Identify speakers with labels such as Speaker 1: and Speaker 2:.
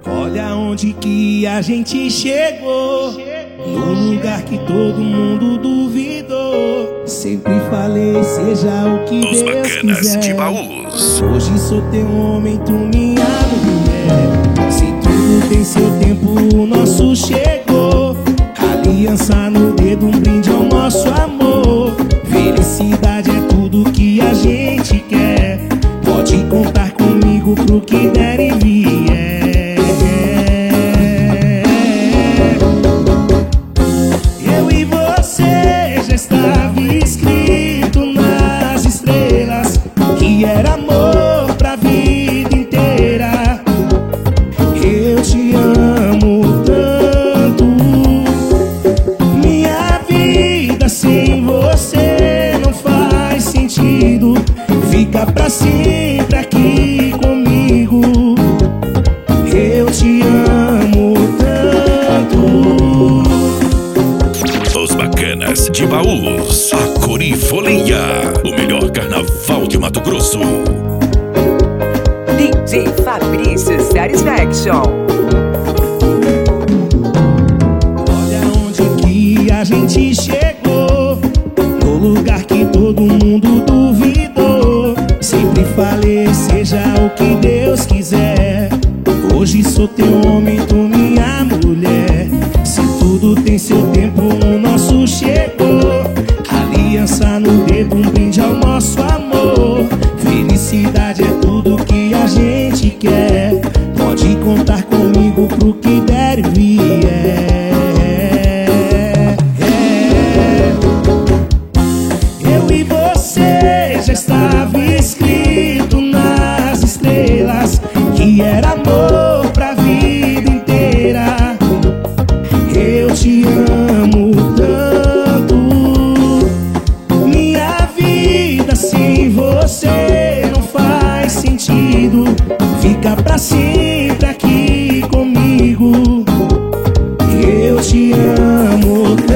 Speaker 1: Olha onde que a gente chegou, no lugar que todo mundo duvidou. Sempre falei, seja o que
Speaker 2: Os
Speaker 1: Deus
Speaker 2: Bacanas
Speaker 1: quiser.
Speaker 2: de Baús.
Speaker 1: Hoje sou teu homem, tu minha mulher. Se tudo tem seu tempo, o nosso chegou. Aliança no dedo, um brinde ao nosso amor. Felicidade é tudo que a gente quer. Pode contar comigo pro que der e vier. Eu e você já estava escrito nas estrelas que era amor pra vida inteira. Eu te amo tanto, minha vida sem você não faz sentido. Fica pra sempre aqui comigo. Eu te amo tanto.
Speaker 2: Os Bacanas de Baús. A Corifolia, o melhor carnaval de Mato Grosso.
Speaker 3: DJ Fabrício Satisfaction.
Speaker 1: Olha onde que a gente chegou, no lugar que todo mundo duvidou. Sempre falei, seja o que Deus quiser. Hoje sou teu homem, tu minha mulher. Se tudo tem seu tempo, o nosso chegou. Aliança no dedo, um brinde ao nosso amor. Felicidade é tudo que a gente quer. Pode contar comigo pro que der e vier. Eu e você já estava escrito nas estrelas que era amor pra vida inteira. Eu te amo tanto, minha vida sem você não faz sentido. Fica pra sempre aqui comigo. Eu te amo